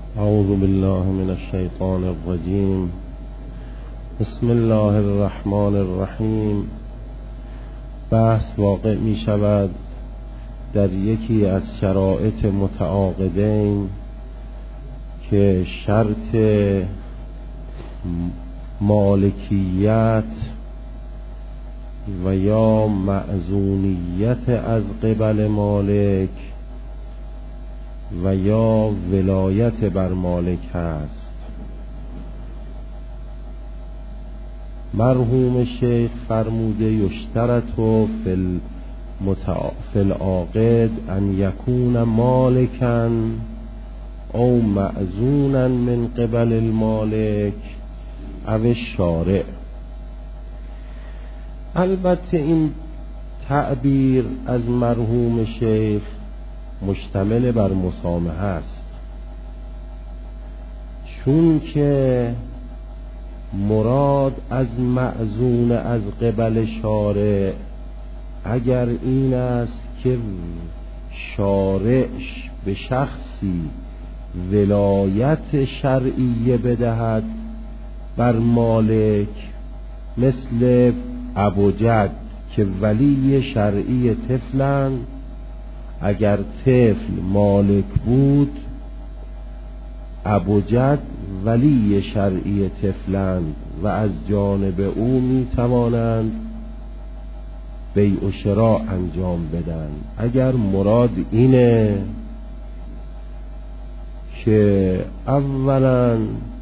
اعوذ بالله من الشیطان الرجیم. بسم الله الرحمن الرحیم. بحث واقع می شود در یکی از شرایط متعاقدین که شرط مالکیت و یا مأذونیت از قبل مالک و یا ولایت بر مالک هست. مرحوم شیخ فرموده یشترط فی العاقد ان یکون مالکا او مأذونا من قبل المالک او الشارع. البته این تعبیر از مرحوم شیخ مشتمل بر مسامحه است، چون که مراد از مأذون از قبل شارع اگر این است که شارع به شخصی ولایت شرعیه بدهد بر مالک، مثل ابوجد که ولی شرعی طفلند، اگر طفل مالک بود ابوجد ولی شرعی طفلند و از جانب او می توانند بیع و شراء انجام بدن. اگر مراد اینه که اولا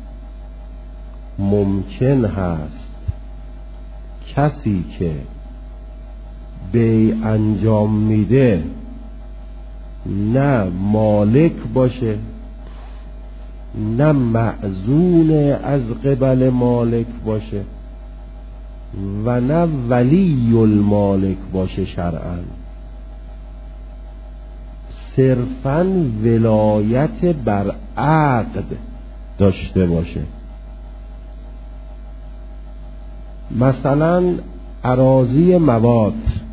ممکن هست کسی که بیع انجام میده نه مالک باشه نه مأذون از قبل مالک باشه و نه ولی المالک باشه، شرعاً صرفاً ولایت بر عقد داشته باشه. مثلا اراضی مواد،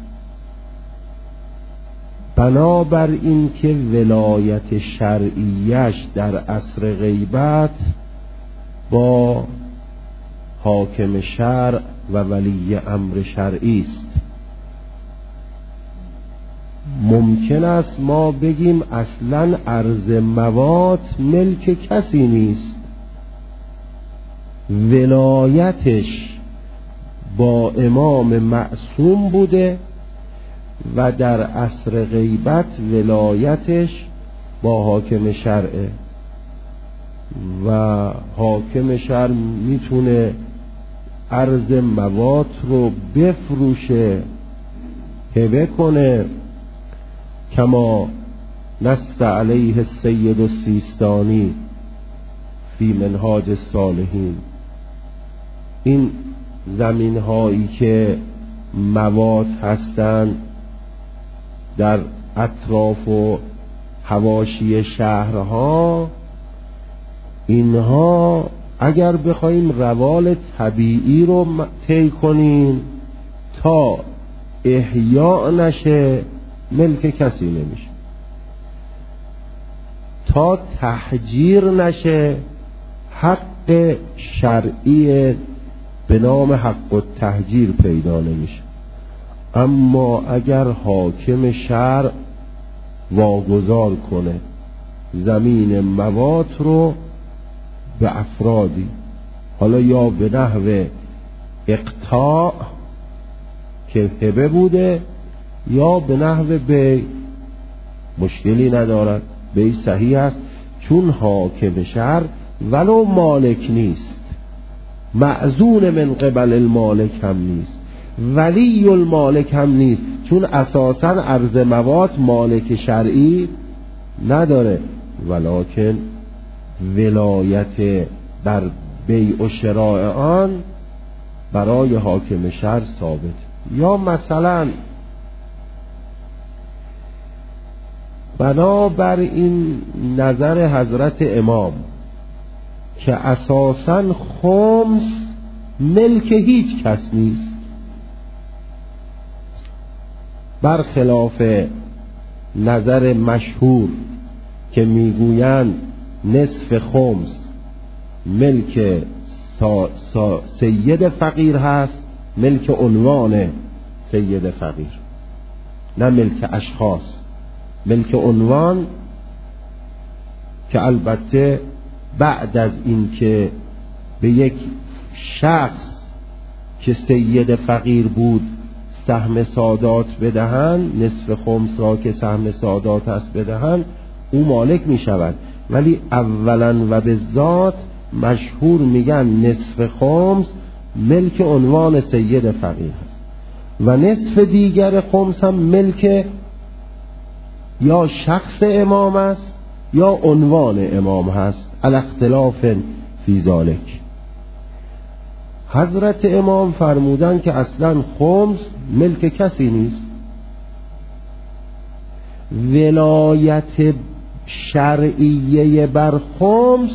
بنابر این که ولایت شرعیش در عصر غیبت با حاکم شرع و ولی امر شرعی است، ممکن است ما بگیم اصلا ارض مواد ملک کسی نیست، ولایتش با امام معصوم بوده و در عصر غیبت ولایتش با حاکم شرعه و حاکم شرع میتونه ارض مواد رو بفروشه، هبه کنه، کما نص علیه السید السیستانی فی منهاج الصالحین. این زمین هایی که مواد هستند در اطراف و حواشی شهرها، اینها اگر بخوایم روال طبیعی رو طی کنیم تا احیاء نشه ملک کسی نمیشه، تا تحجیر نشه حق شرعی به نام حق التحجیر پیدا نمیشه. اما اگر حاکم شرع واگذار کنه زمین مواد رو به افرادی، حالا یا به نحو اقطاع که هبه بوده یا به نحو بیع، مشکلی ندارد، بیع صحیح است، چون حاکم شرع ولو مالک نیست، مأذون من قبل المالک هم نیست، ولی المالک هم نیست، چون اساساً ارض مواد مالک شرعی نداره، ولکن ولایت در بیع و شراء آن برای حاکم شرع ثابت. یا مثلا بنابر این نظر حضرت امام که اساساً خمس ملک هیچ کس نیست، برخلاف نظر مشهور که میگویند نصف خمس ملک سید فقیر هست، ملک عنوان سید فقیر، نه ملک اشخاص، ملک عنوان، که البته بعد از این که به یک شخص که سید فقیر بود سهم سادات بدهند، نصف خمس را که سهم سادات است بدهند، او مالک می شود. ولی اولا و به ذات مشهور میگن نصف خمس ملک عنوان سید فقیر هست و نصف دیگر خمس هم ملک یا شخص امام است یا عنوان امام هست، الاختلاف فی ذالک. حضرت امام فرمودن که اصلا خمس ملک کسی نیست، ولایت شرعیه بر خمس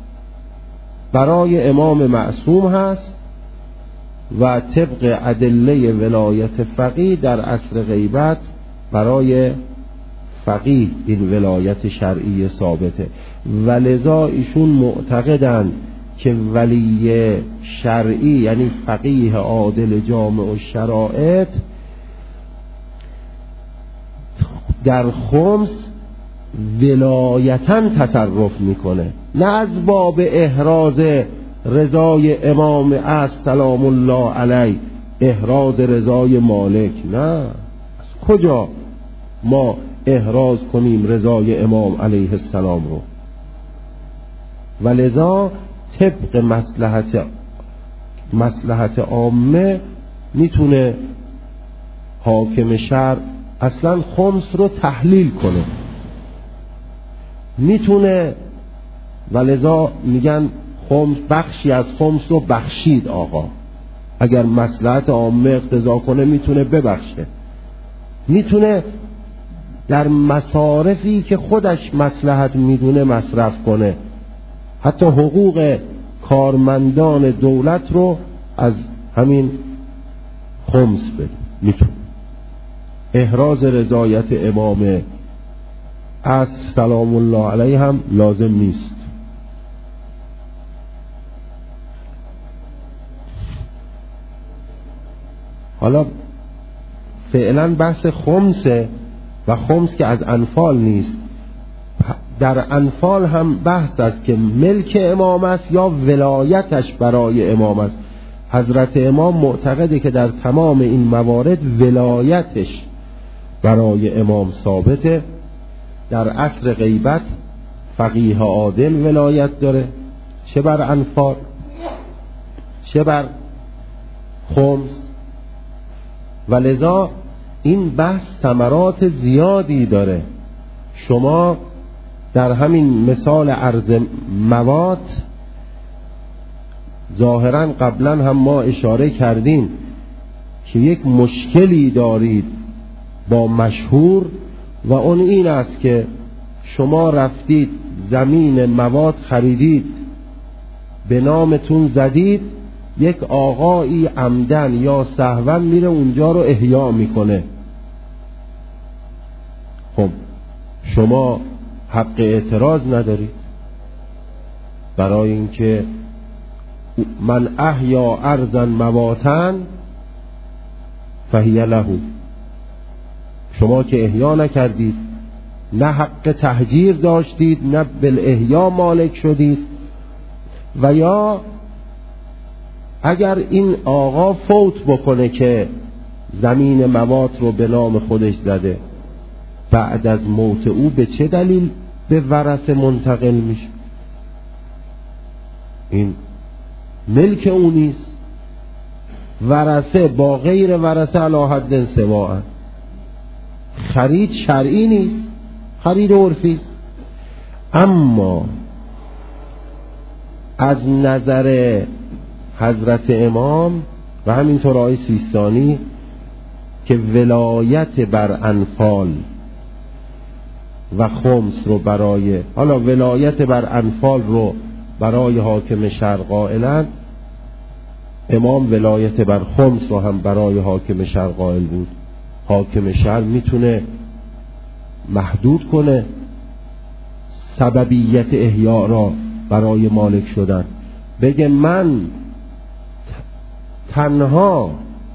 برای امام معصوم هست و طبق ادله ولایت فقیه در عصر غیبت برای فقیه این ولایت شرعی ثابته و لذا ایشون معتقدند که ولی شرعی یعنی فقیه عادل جامع الشرائط در خمس ولایتاً تصرف میکنه، نه از باب احراز رضای امام سلام الله علیه، احراز رضای مالک، نه، از کجا ما احراز کنیم رضای امام علیه السلام رو؟ ولذا طبق مصلحت عامه میتونه حاکم شرع اصلا خمس رو تحلیل کنه، میتونه، ولذا میگن خمس، بخشی از خمس رو بخشید آقا، اگر مصلحت عامه اقتضا کنه میتونه ببخشه، میتونه در مصارفی که خودش مصلحت میدونه مصرف کنه، حتی حقوق کارمندان دولت رو از همین خمس بده، میتونه. احراز رضایت امام عصر سلام الله علیه هم لازم نیست. حالا فعلا بحث خمسه و خمس که از انفال نیست، در انفال هم بحث است که ملک امام است یا ولایتش برای امام است. حضرت امام معتقده که در تمام این موارد ولایتش برای امام ثابته. در عصر غیبت فقیه عادل ولایت داره، چه بر انفال چه بر خمس، ولذا این بحث ثمرات زیادی داره. شما در همین مثال عرض مواد ظاهرا قبلا هم ما اشاره کردیم که یک مشکلی دارید با مشهور و اون این است که شما رفتید زمین مواد خریدید، به نامتون زدید، یک آقایی عمدن یا سهوا میره اونجا رو احیا میکنه. خب شما حق اعتراض ندارید، برای اینکه من احیا ارضا مواتا فهی له، شما که احیا نکردید، نه حق تهجیر داشتید، نه بالاحیا مالک شدید. و یا اگر این آقا فوت بکنه که زمین مواد رو به نام خودش زده، بعد از موت او به چه دلیل به ورثه منتقل میشه؟ این ملک او نیست. ورثه با غیر ورثه علی حد سواء، خرید شرعی نیست، خرید عرفی. اما از نظر حضرت امام و همینطور آقای سیستانی که ولایت بر انفال و خمس رو برای، حالا ولایت بر انفال رو برای حاکم شرع قائلن، امام ولایت بر خمس رو هم برای حاکم شرع قائل بود. حاکم شرع میتونه محدود کنه، سببیت احیا را برای مالک شدن، بگه من تنها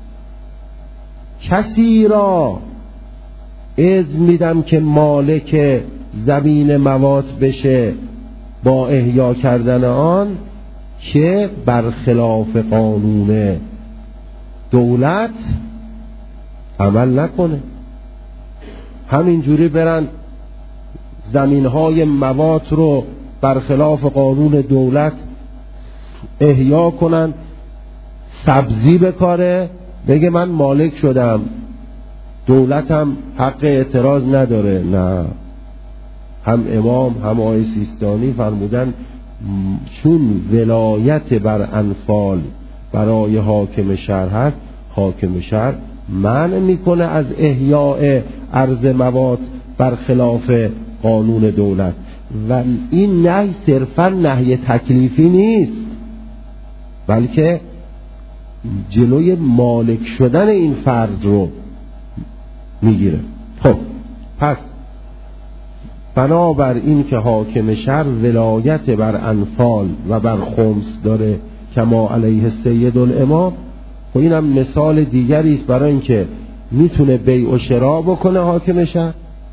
کسی را اذن میدم که مالک زمین موات بشه با احیا کردن آن که برخلاف قانون دولت عمل نکنه. همینجوری برن زمینهای موات رو برخلاف قانون دولت احیا کنن، سبزی بکاره، بگه من مالک شدم، دولتم حق اعتراض نداره. نه، هم امام هم آقای سیستانی فرمودن چون ولایت بر انفال برای حاکم شهر هست، حاکم شهر منع میکنه از احیاء ارض موات برخلاف قانون دولت. و این نهی صرفا نهی تکلیفی نیست، بلکه جلوی مالک شدن این فرد رو میگیره. خب پس بنابر این که حاکم شهر ولایت بر انفال و بر خمس داره کما علیه سید الامام، و اینم مثال دیگری است برای اینکه میتونه بیع و شراء بکنه حاکم شهر،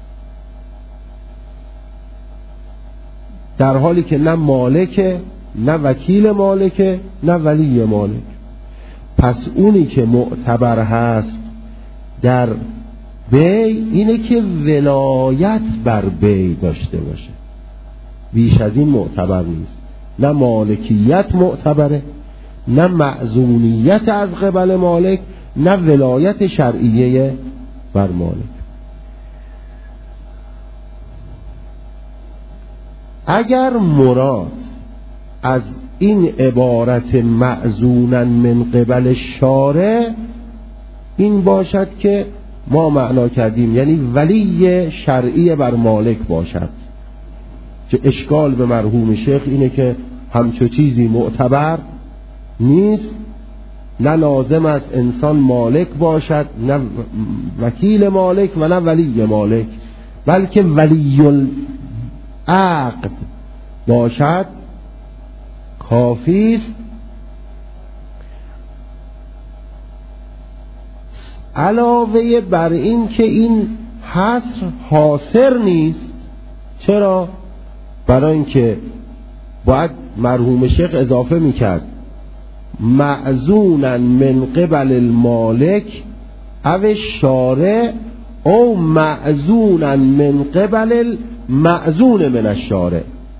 در حالی که نه مالکه، نه وکیل مالکه، نه ولی مالک. پس اونی که معتبر هست در بیع اینه که ولایت بر بیع داشته باشه، بیش از این معتبر نیست. نه مالکیت معتبره، نه مأذونیت از قبل مالک، نه ولایت شرعیه بر مالک. اگر مراد از این عبارت مأذونا من قبل شارع این باشد که ما معنا کردیم، یعنی ولی شرعی بر مالک باشد، که اشکال به مرحوم شیخ اینه که همچو چیزی معتبر نیست، نه لازم است انسان مالک باشد، نه وکیل مالک و نه ولی مالک، بلکه ولی العقد باشد کافی است. علاوه بر این که این حصر حاصر نیست. چرا؟ برای اینکه باید مرحوم شیخ اضافه میکرد مأذونا من قبل المالک او شارع او مأذونا من قبل المأذون من الشارع.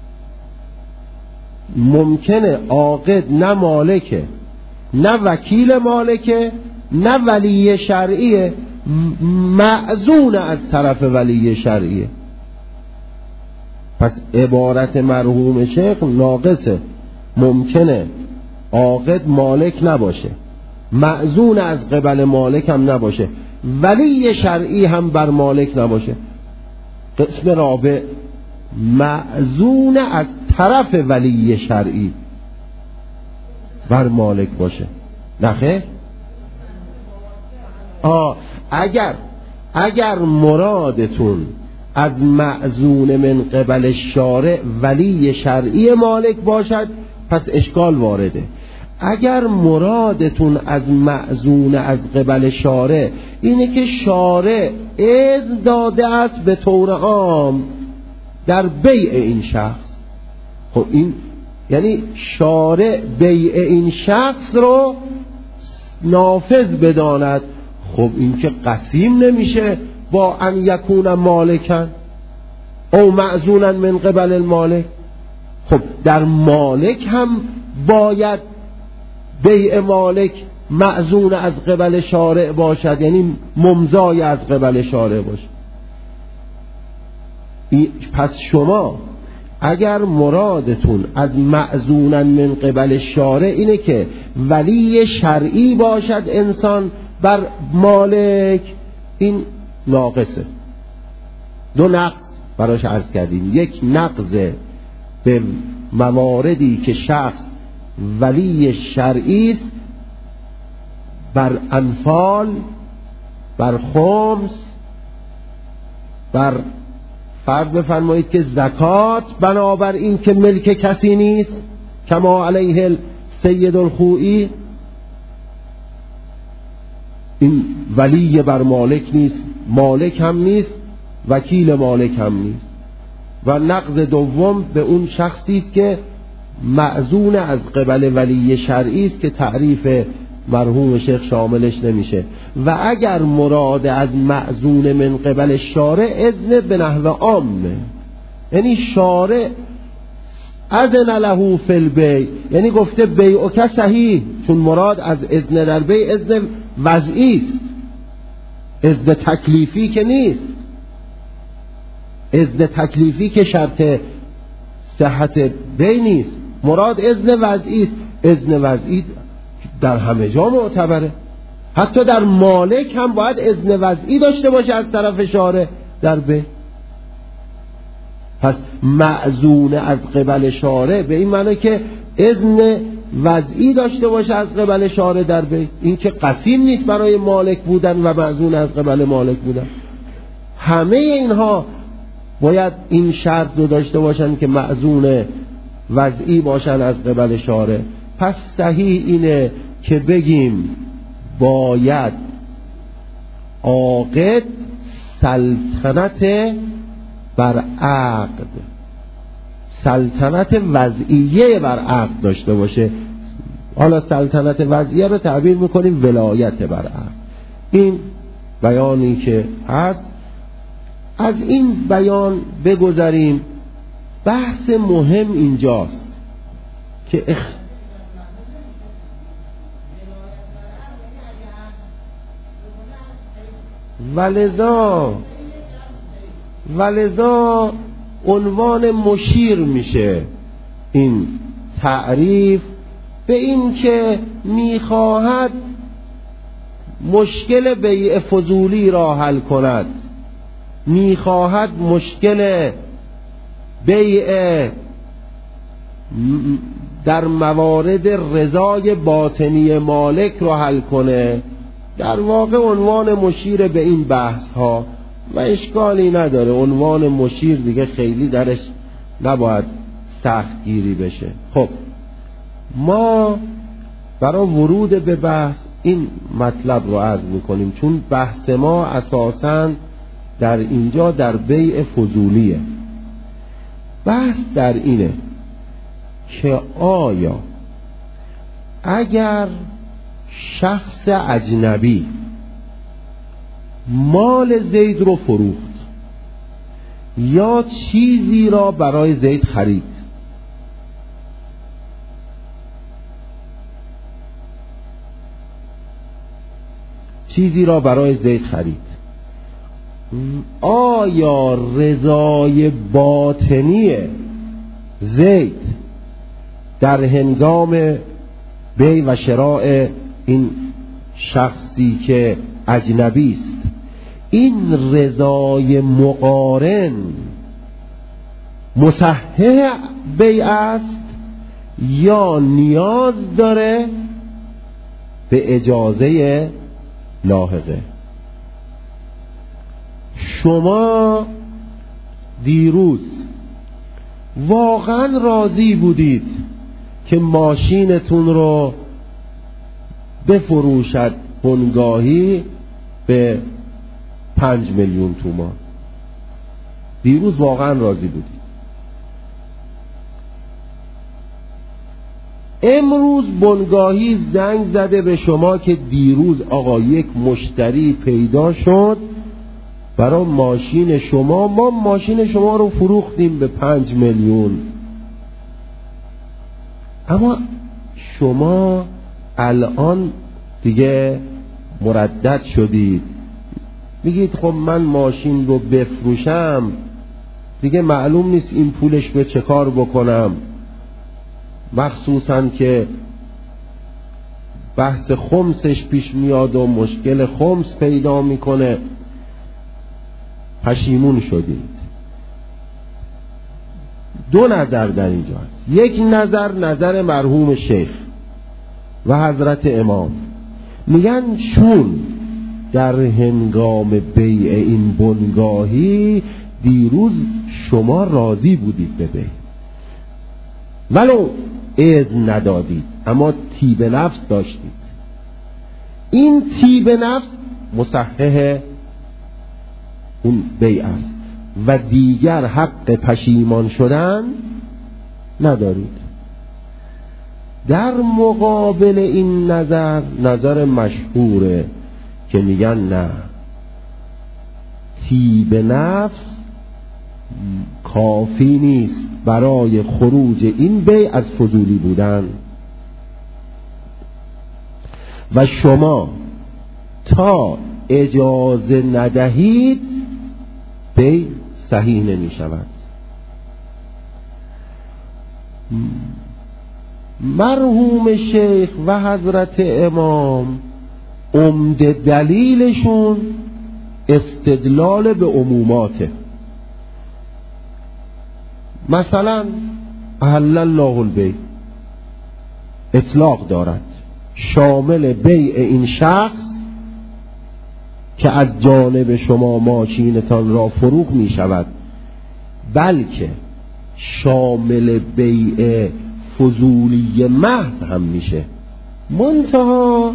ممکنه عاقد نه مالکه، نه وکیل مالکه، نه ولی شرعیه، مأذون از طرف ولی شرعیه. پس عبارت مرحوم شیخ ناقصه. ممکنه عاقد مالک نباشه، مأذون از قبل مالک هم نباشه، ولی شرعی هم بر مالک نباشه. قسم رابع مأذون از طرف ولی شرعی بر مالک باشه. نخیر؟ اگر مرادتون از مأذون من قبل شارع ولی شرعی مالک باشد پس اشکال وارده. اگر مرادتون از مأذون از قبل شارع اینه که شارع اذن داده است به طور عام در بیع این شخص، خب این یعنی شارع بیع این شخص رو نافذ بداند، خب این که قسیم نمیشه با ان یکون مالکن او مأذونا من قبل المالک. خب در مالک هم باید بیع مالک مأذون از قبل شارع باشد، یعنی ممضای از قبل شارع باشد. پس شما اگر مرادتون از مأذونا من قبل شارع اینه که ولی شرعی باشد انسان بر مالک، این ناقصه. دو نقص براش عرض کردیم. یک نقض به مواردی که شخص ولی شرعی است بر انفال، بر خمس، بر فرض بفرمایید که زکات بنابر این که ملک کسی نیست کما علیه سید الخوئی، این ولی بر مالک نیست، مالک هم نیست، وکیل مالک هم نیست. و نقض دوم به اون شخصی است که معزون از قبل ولی شرعی است که تعریف مرحوم شیخ شاملش نمیشه. و اگر مراد از معزون من قبل شارع اذن به نحو عامه، یعنی شارع اذن له فی البیع، یعنی گفته بیعک صحیح، چون مراد از اذن در بیع اذن وضعی است، اذن تکلیفی که نیست. اذن تکلیفی که شرط صحت بیع نیست، مراد اذن وضعی است. اذن وضعی در همه جا معتبره، حتی در مالک هم باید اذن وضعی داشته باشه از طرف شارع در بیع. پس معزون از قبل شارع به این معنی که اذن وضعی داشته باشه از قبل شارع در بیع. این که قسیم نیست برای مالک بودن و معزون از قبل مالک بودن. همه اینها باید این شرط رو داشته باشن که معزون وضعی باشن از قبل شارع. پس صحیح اینه که بگیم باید عاقد سلطنت بر عقد، سلطنت وضعیه بر عقد داشته باشه. حالا سلطنت وضعیه رو تعبیر میکنیم ولایت بر عقد. این بیانی که هست، از این بیان بگذاریم. بحث مهم اینجاست که ولذا عنوان مشیر میشه این تعریف به این که میخواهد مشکل بیع فضولی را حل کند، میخواهد مشکل بیع در موارد رضای باطنی مالک را حل کنه. در واقع عنوان مشیر به این بحث ها و اشکالی نداره. عنوان مشیر دیگه خیلی درش نباید سخت گیری بشه. خب ما برای ورود به بحث این مطلب رو عرض میکنیم، چون بحث ما اساساً در اینجا در بیع فضولیه. بحث در اینه که آیا اگر شخص اجنبی مال زید رو فروخت یا چیزی را برای زید خرید، آیا رضای باطنی زید در هنگام بیع و شراء این شخصی که اجنبی است، این رضای مقارن مصحح بیع است یا نیاز داره به اجازه لاحقه؟ شما دیروز واقعا راضی بودید که ماشینتون رو بفروشد بنگاهی به 5 میلیون تومان. دیروز واقعا راضی بودید. امروز بنگاهی زنگ زده به شما که دیروز آقا یک مشتری پیدا شد برای ماشین شما، ما ماشین شما رو فروختیم به 5 میلیون. اما شما الان دیگه مردد شدید، میگید خب من ماشین رو بفروشم دیگه معلوم نیست این پولش به چه کار بکنم، مخصوصا که بحث خمسش پیش میاد و مشکل خمس پیدا میکنه. پشیمون شدید. دو نظر در اینجا هست. یک نظر مرحوم شیخ و حضرت امام، میگن چون در هنگام بیع این بنگاهی دیروز شما راضی بودید به بی، ولو اذن ندادید اما طیب نفس داشتید. این طیب نفس مصحح اون بی است و دیگر حق پشیمان شدن ندارید. در مقابل این نظر مشهوره که میگن نه، طیب نفس کافی نیست برای خروج این بی از فضولی بودن و شما تا اجازه ندهید بی صحیح نمی شود. مرحوم شیخ و حضرت امام عمده دلیلشون استدلال به عموماته. مثلا احل الله البیع اطلاق دارد، شامل بیع این شخص که از جانب شما ماشینتان را فروخت می شود، بلکه شامل بیع فضولی محض هم میشه. منتها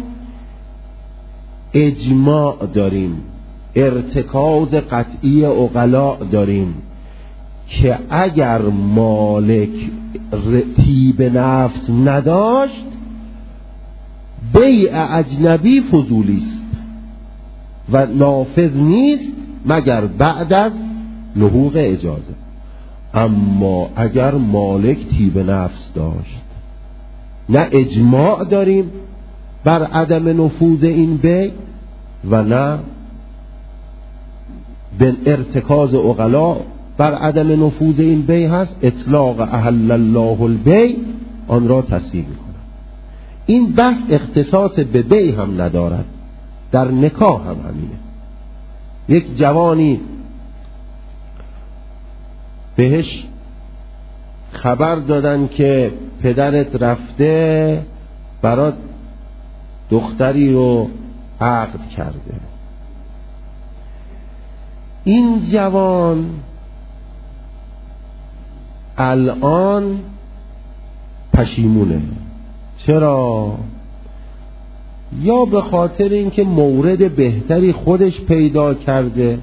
اجماع داریم، ارتکاز قطعی عقلاء داریم که اگر مالک طیب نفس نداشت بیع اجنبی فضولی است و نافذ نیست مگر بعد از لحوق اجازه. اما اگر مالک طیب نفس داشت، نه اجماع داریم بر عدم نفوذ این بیع و نه به ارتکاز عقلاء بر عدم نفوذ این بیع هست، اطلاق احل الله البیع آن را تصحیح می‌کند. این بحث اختصاص به بیع هم ندارد، در نکاح هم همینه. یک جوانی بهش خبر دادن که پدرت رفته برات دختری رو عقد کرده. این جوان الان پشیمونه. چرا؟ یا به خاطر اینکه مورد بهتری خودش پیدا کرده،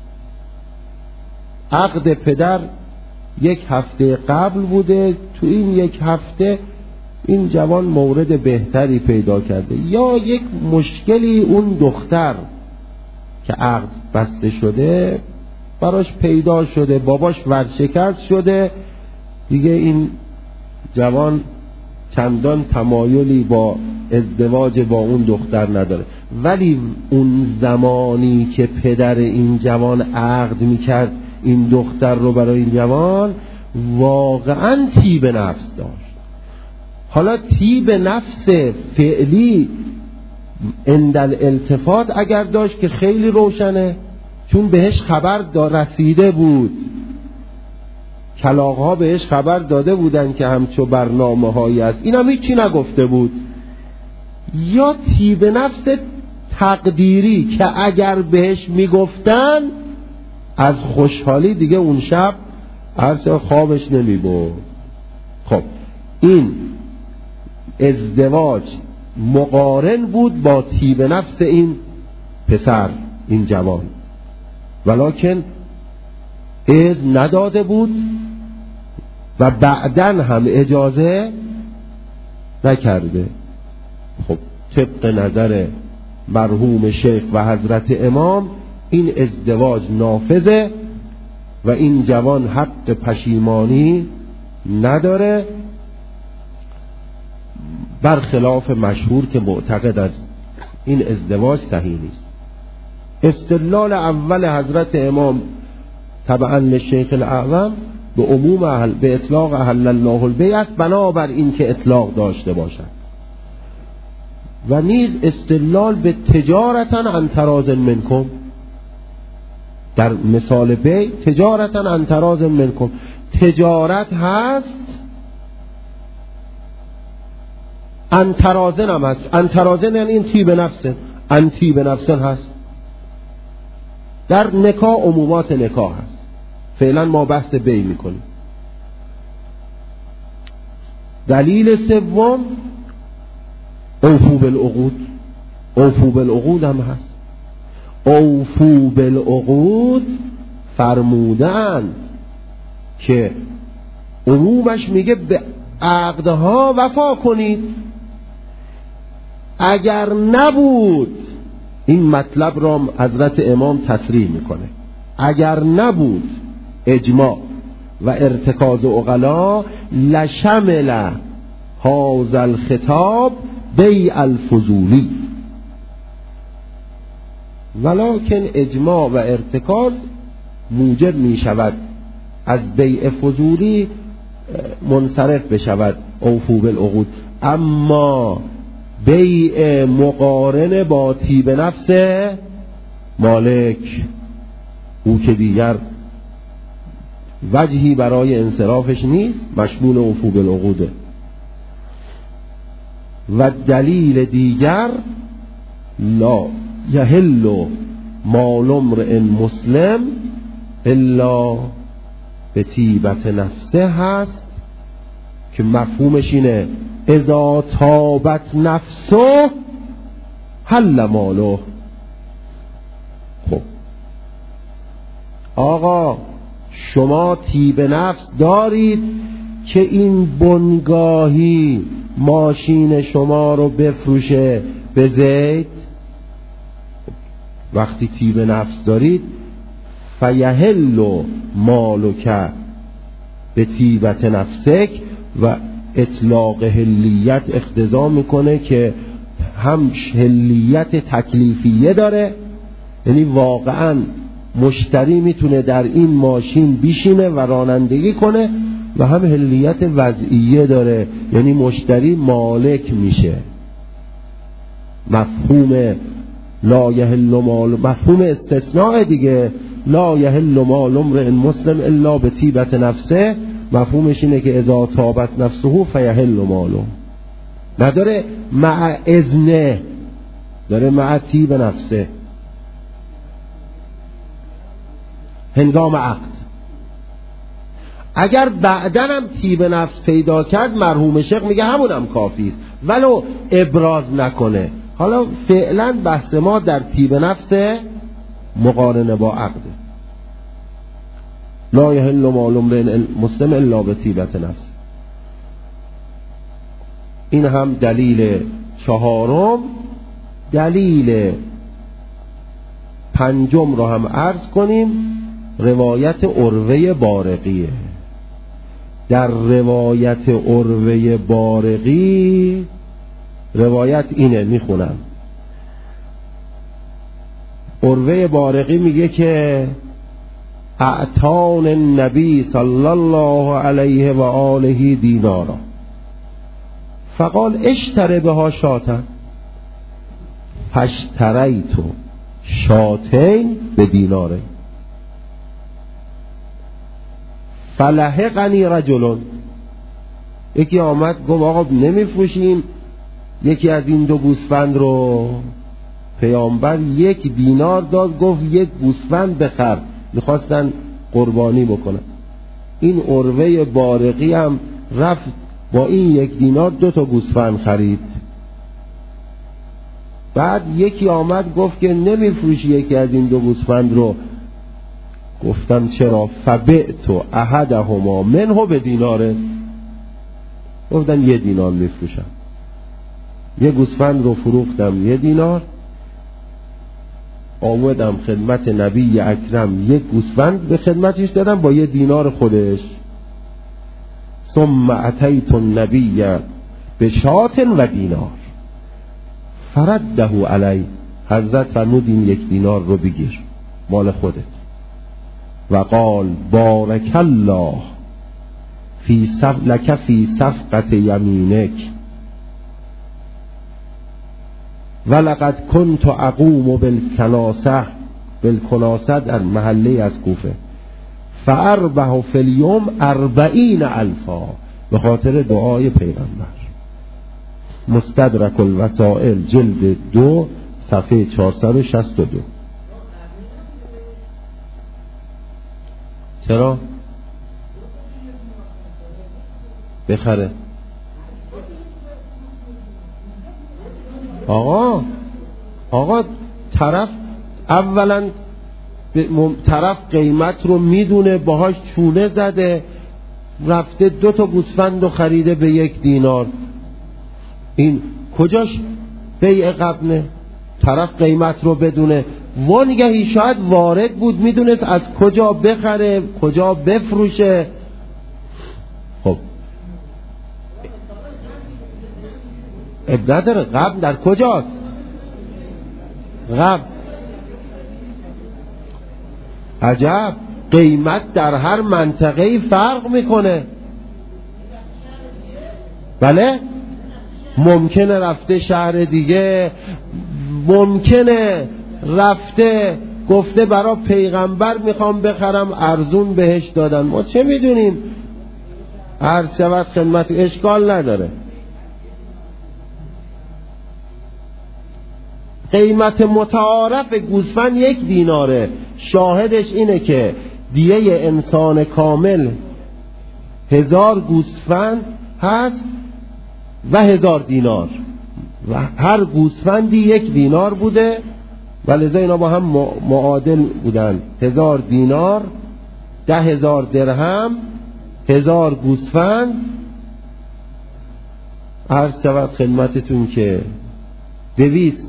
عقد پدر یک هفته قبل بوده، تو این یک هفته این جوان مورد بهتری پیدا کرده، یا یک مشکلی اون دختر که عقد بسته شده براش پیدا شده، باباش ورشکست شده، دیگه این جوان چندان تمایلی با ازدواج با اون دختر نداره. ولی اون زمانی که پدر این جوان عقد میکرد این دختر رو برای این جوان، واقعا طیب نفس داشت. حالا طیب نفس فعلی عند الالتفات اگر داشت که خیلی روشنه، چون بهش خبر رسیده بود، کلاغ‌ها بهش خبر داده بودن که همچو برنامه هایی است، این هم هیچی نگفته بود. یا طیب نفس تقدیری که اگر بهش میگفتن از خوشحالی دیگه اون شب عرص خوابش نمی بود. خب این ازدواج مقارن بود با طیب نفس این پسر، این جوان، ولکن اذن نداده بود و بعدن هم اجازه نکرده. خب طبق نظر مرحوم شیخ و حضرت امام این ازدواج نافذه و این جوان حق پشیمانی نداره، برخلاف مشهور که معتقد از این ازدواج صحیح نیست. استدلال اول حضرت امام تبعا للشیخ الاعظم به عموم به اطلاق احل الله البیع است، بنابر این که اطلاق داشته باشد. و نیز استدلال به تجارتا عن تراض منکم، در مثال بیع تجارتا عن تراض منکم، تجارت هست، عن تراضن هم هست. عن تراضن یعنی این طیب نفسه، عن طیب نفسن هست. در نکاح عمومات نکاح هست. فعلا ما بحث بی میکنیم. دلیل سوم اوفو بالعقود. اوفو بالعقود هم هست. اوفو بالعقود فرمودند که عمومش میگه به عقدها وفا کنید. اگر نبود، این مطلب را حضرت امام تصریح میکنه، اگر نبود اجماع و ارتکاز عقلا لشمل هذا الخطاب بیع الفضولی، ولکن اجماع و ارتکاز موجب می شود از بیع فضولی منصرف بشود اوفو بالعقود. اما بیع مقارن با طیب نفس مالک، او که دیگر وجهی برای انصرافش نیست، مشمول اوفو بالعقوده. و دلیل دیگر لا یحل مال امرئ مسلم الا به طیبت نفسه هست که مفهومش اینه اذا طابت نفسه حل ماله. خب آقا شما طیب نفس دارید که این بنگاهی ماشین شما رو بفروشه به زید؟ وقتی طیب نفس دارید فیحل مالک به طیبت نفسک، و اطلاق حلیت اقتضا میکنه که هم حلیت تکلیفیه داره، یعنی واقعا مشتری میتونه در این ماشین بیشینه و رانندگی کنه، و هم حلیت وضعیه داره، یعنی مشتری مالک میشه. مفهوم لا یحل مال، مفهوم استثناء دیگه، لا یحل مال امرئ مسلم الا به طیبت نفسه، مفهومش اینه که اذا طابت نفسه فیحل ماله. نداره مع اذنه، داره مع طیب نفسه هنگام عقد. اگر بعدن هم طیب نفس پیدا کرد، مرحوم شیخ میگه همونم کافی است ولو ابراز نکنه. حالا فعلا بحث ما در طیب نفس مقارنه با عقده. لا یحل مال امرئ مسلم الا به طیبت نفس. این هم دلیل چهارم. دلیل پنجم رو هم عرض کنیم، روایت عروه بارقیه. در روایت عروه بارقی روایت اینه، میخونم. عروه بارقی میگه که اعطان النبی صلی الله علیه و آله دینارا فقال اشتر بها شاتن فاشتریت شاتین به دیناره فلحقنی رجل. یکی آمد گفت آقا نمیفروشیم یکی از این دو گوسفند رو؟ پیامبر 1 دینار داد، گفت 1 گوسفند بخر، میخواستن قربانی بکنن. این عروه بارقی هم رفت با این 1 دینار 2 تا گوسفند خرید. بعد یکی آمد گفت که نمیفروشی یکی از این 2 گوسفند رو؟ گفتم چرا؟ فبعت احدهما منه به دیناره. گفتم 1 دینار میفروشم. 1 گوسفند رو فروختم 1 دینار، آمدم خدمت نبی اکرم 1 گوسفند به خدمتش دادم با 1 دینار خودش. ثم اتیت النبی بشات و دینار فرده علی. حضرت فرمود این 1 دینار رو بگیر مال خودت. و قال بارک الله فی لک فی صفقت یمینک ولقد کنت اقوم بالکناسه در محله از کوفه فاربح فی اليوم 40,000 به خاطر دعای پیغمبر. مستدرک الوسائل جلد 2 صفحه 462. چرا؟ بخره. آقا طرف اولا طرف قیمت رو میدونه، باهاش چونه زده، رفته 2 تا گوسفند رو خریده به 1 دینار. این کجاش بیع قبله؟ طرف قیمت رو بدونه، وانگهی شاید وارد بود، میدونست از کجا بخره کجا بفروشه. خب اب نداره. قبل در کجاست؟ قبل عجب، قیمت در هر منطقه‌ای فرق میکنه. بله، ممکنه رفته شهر دیگه، ممکنه رفته گفته برای پیغمبر میخوام بخرم، ارزون بهش دادن، ما چه میدونیم. هر شود خدمت، اشکال نداره. قیمت متعارف گوسفند 1 دیناره. شاهدش اینه که دیه انسان کامل 1000 گوسفند هست و 1000 دینار و هر گوسفندی 1 دینار بوده و لذا اینا با هم معادل بودن. 1000 دینار 10,000 درهم، 1000 گوسفند. عرض شود خدمتتون که 200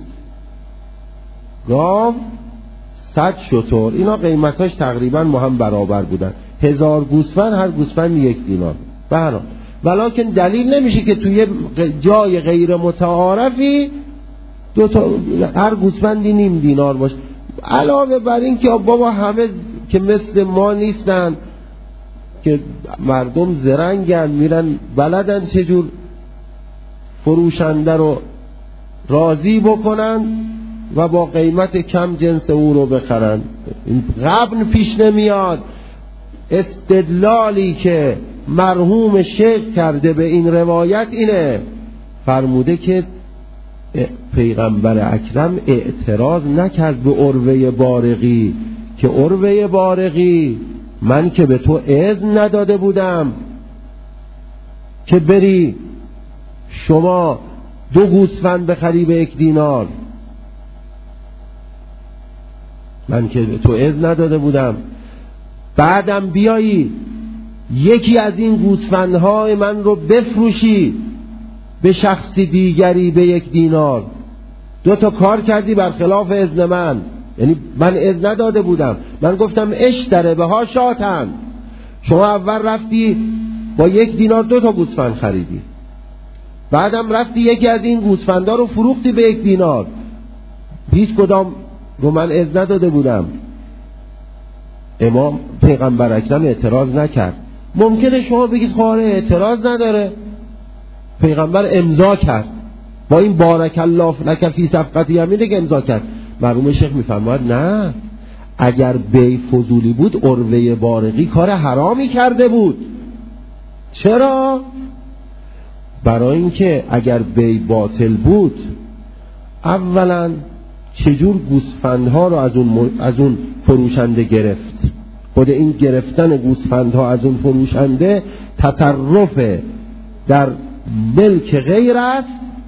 گاو، 100 شتر، اینا قیمتاش تقریبا با هم برابر بودن. 1000 گوسفند، هر گوسفند 1 دینار. بهرحال ولکن دلیل نمیشه که توی جای غیر متعارفی 2 تا هر گوسفندی نیم دینار باشه. علاوه بر این که بابا همه که مثل ما نیستن، که مردم زرنگن، میرن بلدن چجور فروشنده رو راضی بکنن و با قیمت کم جنس او رو بخرن. این غبن پیش نمیاد. استدلالی که مرحوم شیخ کرده به این روایت اینه، فرموده که پیغمبر اکرم اعتراض نکرد به عروه بارقی که عروه بارقی من که به تو اذن نداده بودم که بری شما 2 گوسفند بخری به 1 دینار، من که به تو اذن نداده بودم، بعدم بیایی یکی از این گوسفندهای من رو بفروشی به شخصی دیگری به 1 دینار. 2 تا کار کردی برخلاف اذن من. یعنی من اذن نداده بودم، من گفتم اشتره به ها شاتن، شما اول رفتی با 1 دینار 2 تا گوسفند خریدی، بعدم رفتی یکی از این گوسفندا رو فروختی به 1 دینار. هیچ کدام رو من اذن نداده بودم. امام پیغمبر اکرم اعتراض نکرد. ممکنه شما بگید خاره اعتراض نداره، پیغمبر امضا کرد، با این بارک الله لک فی صفقت یمینه که امضا کرد. مرحوم شیخ میفرماید نه، اگر بیع فضولی بود عروه بارقی کار حرامی کرده بود. چرا؟ برای اینکه اگر بیع باطل بود، اولا چجور گوسفندها رو از اون فروشنده گرفت؟ خود این گرفتن گوسفندها از اون فروشنده تصرف در ملک غیر است،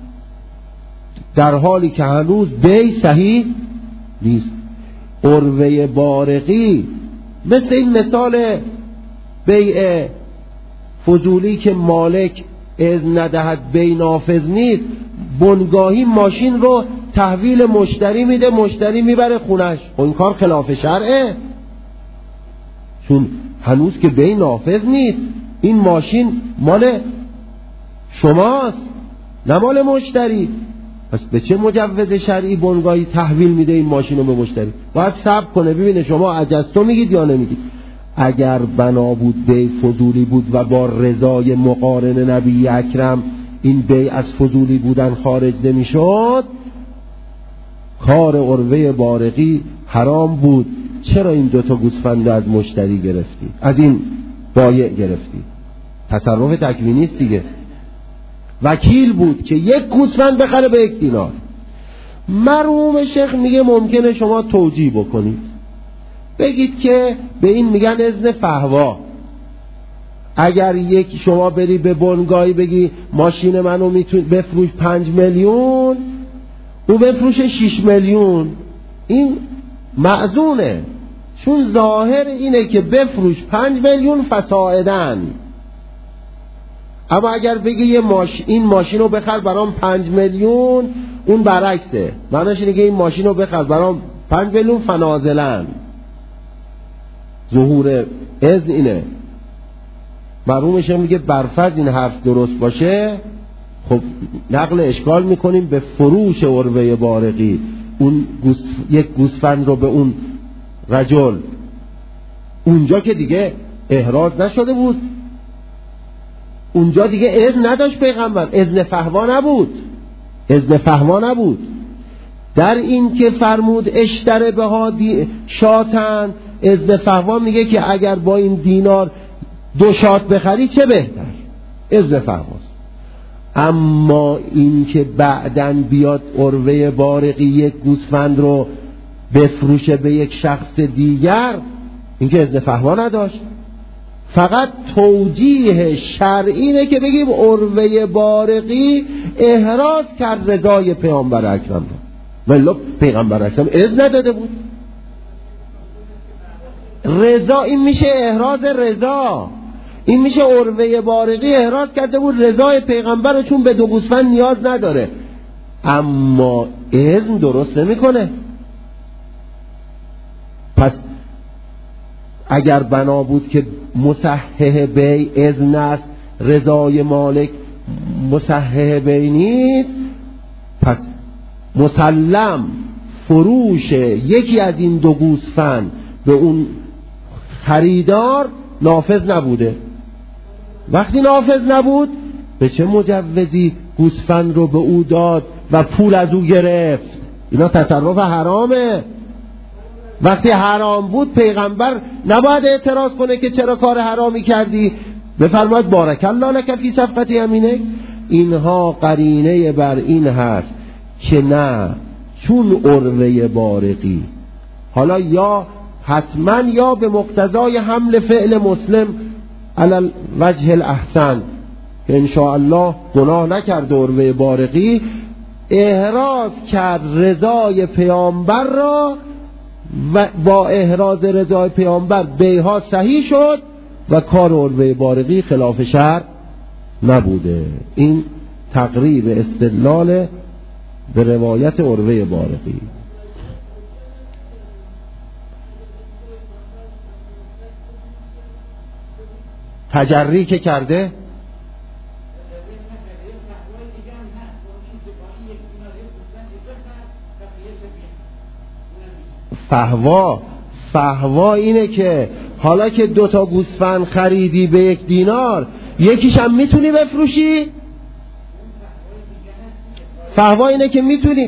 در حالی که هنوز بیع صحیح نیست. عروه بارقی مثل این مثال بیع فضولی که مالک اذن ندهد بیع نافذ نیست. بنگاهی ماشین رو تحویل مشتری میده، مشتری میبره خونش. این کار خلاف شرعه، چون هنوز که بیع نافذ نیست. این ماشین مال شماست نه مال مشتری. پس به چه مجوز شرعی بنگاهی تحویل میده این ماشین رو به مشتری؟ باید صبر کنه ببینه شما اجازه میگید یا نمیگید. اگر بنا بود بیع فضولی بود و با رضای مقارن نبی اکرم این بیع از فضولی بودن خارج نمیشد، کار عروه بارقی حرام بود. چرا این 2 تا گوسفند از مشتری گرفتی، از این بایع گرفتی؟ تصرف تکوینی است دیگه. وکیل بود که 1 گوسفند بخره به 1 دینار. مرحوم شیخ میگه ممکنه شما توجیه بکنید، بگید که به این میگن اذن فهوا. اگر یک شما بری به بنگاهی بگی ماشین منو میتونی بفروش 5 میلیون، او بفروش 6 میلیون، این معزونه، چون ظاهر اینه که بفروش 5 میلیون فساعدن. اما اگر بگی این ماشین رو بخر برام 5 میلیون، اون برعکسه، معنیش اینه که این ماشین رو بخر برام 5 میلیون فنازلن. ظهور اذن اینه. معلومش میگه برفرض این حرف درست باشه، خب نقل اشکال میکنیم به فروش عروه بارقی. اون یک گوسفند رو به اون رجل، اونجا که دیگه احراز نشده بود، اونجا دیگه اذن نداشت پیغمبر، اذن فهوا نبود. در این که فرمود اشتره بها شاتن، اذن فهوا میگه که اگر با این دینار 2 شات بخری چه بهتر، اذن فهواست. اما این که بعدن بیاد عروه بارقی یک گوسفند رو بفروشه به یک شخص دیگر، این که اذن فهوا نداشت. فقط توجیه شرعینه که بگیم عروه بارقی احراز کرد رضای پیامبر اکرم رو، ولی پیغمبر اکرم اذن نداده بود. رضا این میشه احراز رضا، این میشه عروه بارقی احراز کرده بود رضای پیغمبر رو، چون به 2 گوسفند نیاز نداره. اما اذن درست نمیکنه. پس اگر بنا بود که مصحح بی اذن است، رضای مالک مصحح بی نیست، پس مسلم فروش یکی از این 2 گوسفند به اون خریدار نافذ نبوده. وقتی نافذ نبود، به چه مجوزی گوسفند رو به او داد و پول از او گرفت؟ اینا تصرف حرامه. وقتی حرام بود پیغمبر نباید اعتراض کنه که چرا کار حرامی کردی، بفرماید بارک الله لک فی صفقت یمینک. اینها قرینه بر این هست که نه، چون عروه بارقی حالا یا حتما یا به مقتضای حمل فعل مسلم علی وجه الاحسن که انشاءالله گناه نکرد، عروه بارقی احراز کرد رضای پیامبر را و با احراز رضای پیامبر بیها صحیح شد و کار عروه بارقی خلاف شرع نبوده. این تقریر استدلال به روایت عروه بارقی. تجری که کرده فهوا اینه که حالا که 2 تا گوسفند خریدی به 1 دینار، یکیش هم میتونی بفروشی. فهوا اینه که میتونی.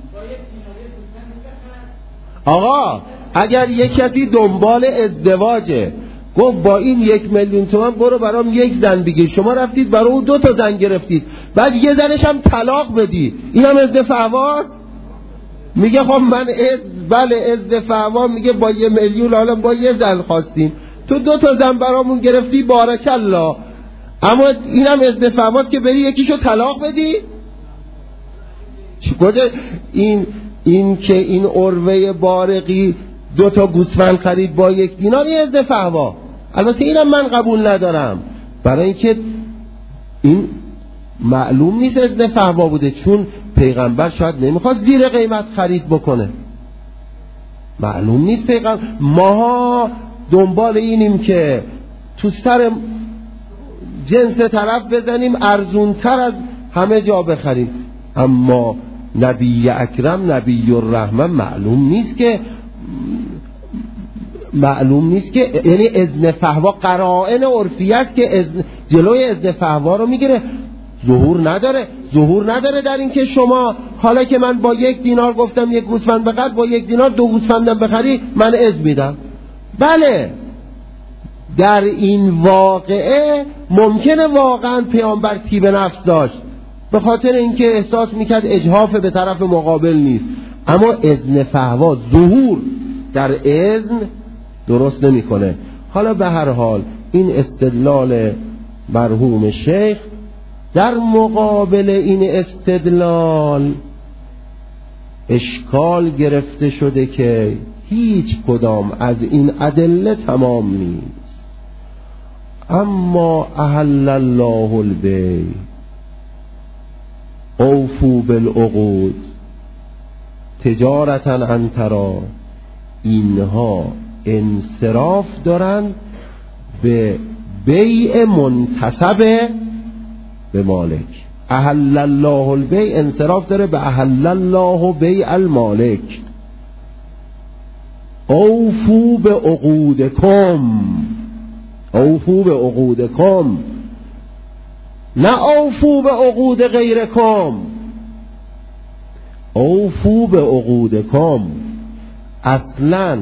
آقا اگر یک کسی دنبال ازدواجه، گفت با این 1 میلیون تومان برو برام 1 زن بگیر، شما رفتید برای اون 2 تا زن گرفتید، بعد 1 زنش هم طلاق بدی، این هم اذن فهواست؟ میگه خب من بله اذن فهوا، میگه با 1 میلیون حالا با 1 زن خواستیم، تو 2 تا زن برامون گرفتی بارک الله، اما این هم اذن فهواست که بری یکیشو طلاق بدی. کجا این که این عروه بارقی 2 تا گوسفند خرید با 1 دینار اذن فهوا؟ البته اینم من قبول ندارم، برای اینکه این معلوم نیست اذن فهوا بوده، چون پیغمبر شاید نمیخواد زیر قیمت خرید بکنه، معلوم نیست پیغمبر. ما دنبال اینیم که تو سر جنس طرف بزنیم ارزونتر از همه جا بخریم، اما نبی اکرم نبی الرحمن معلوم نیست که یعنی اذن فهوا قرائن عرفی است که جلوی اذن فهوا رو میگیره. ظهور نداره در این که شما حالا که من با 1 دینار گفتم 1 گوسفند بخر، با 1 دینار 2 گوسفندم بخری من اذن میدم. بله در این واقعه ممکنه واقعا پیامبر طیب نفس داشت، به خاطر اینکه احساس میکرد اجحاف به طرف مقابل نیست، اما اذن فهوا ظهور در اذن درست نمیکنه. حالا به هر حال این استدلال مرحوم شیخ. در مقابل این استدلال اشکال گرفته شده که هیچ کدام از این ادله تمام نیست. اما احل الله البیع اوفوا بالعقود تجارتا عن تراض، اینها انصراف دارند به بیع منتسب به مالک. احل الله البیع انصراف داره به احل الله بیع المالک. اوفوا بعقودکم، اوفوا بعقودکم، نه اوفوا بعقود غیرکم. اوفوا بعقودکم. اصلا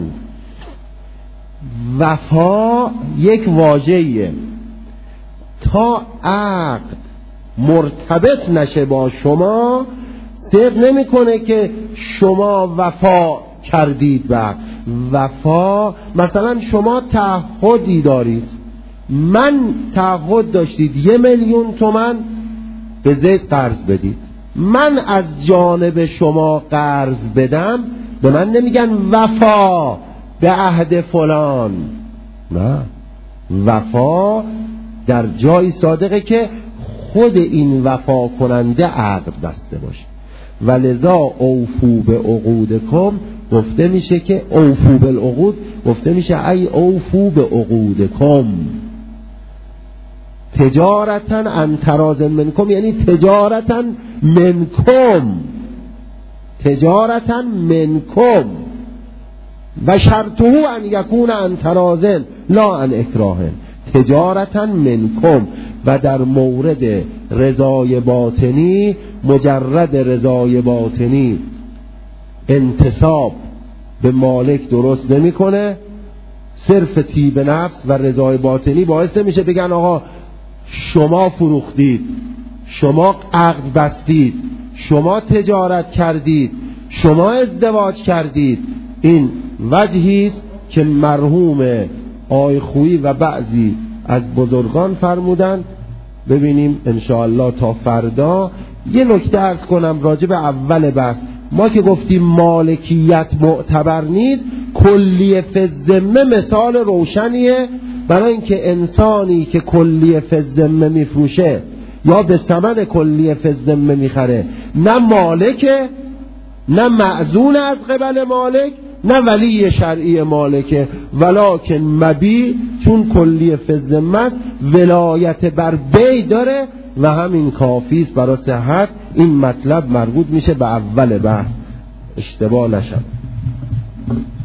وفا یک واژه‌ایه، تا عقد مرتبط نشه با شما صدق نمیکنه که شما وفا کردید. به وفا مثلا شما تعهدی دارید، من تعهد داشتید 1,000,000 تومان به زید قرض بدید، من از جانب شما قرض بدم، به من نمیگن وفا به عهد فلان. نه، وفا در جایی صادقه که خود این وفا کننده عقد بسته باشه. ولذا اوفوا بعقودکم گفته میشه که اوفوا بالعقود گفته میشه ای اوفوا بعقودکم تجارتا عن تراض منکم، یعنی تجارتا منکم، تجارتا منکم و شرطه ان یکون عن تراض لا عن اکراه، تجارتا منکم. و در مورد رضای باطنی، مجرد رضای باطنی انتصاب به مالک درست نمیکنه. صرف طیب نفس و رضای باطنی باعث نمیشه بگن آقا شما فروختید، شما عقد بستید، شما تجارت کردید، شما ازدواج کردید. این وجهی است که مرحوم آقای خویی و بعضی از بزرگان فرمودن. ببینیم انشاءالله تا فردا. یه نکته عرض کنم راجع به اول بحث. ما که گفتیم مالکیت معتبر نیست، کلیه فی الذمه مثال روشنیه برای اینکه انسانی که کلیه فی الذمه میفروشه یا به ثمن کلیه فی الذمه میخره، نه مالکه، نه معزون از قبل مالک، نه ولی شرعی مالکه، ولکن مبیع چون کلیه فی الذمه است ولایت بر بیع داره و همین کافی است برای صحت. این مطلب مربوط میشه به اول بحث، اشتباه نشد.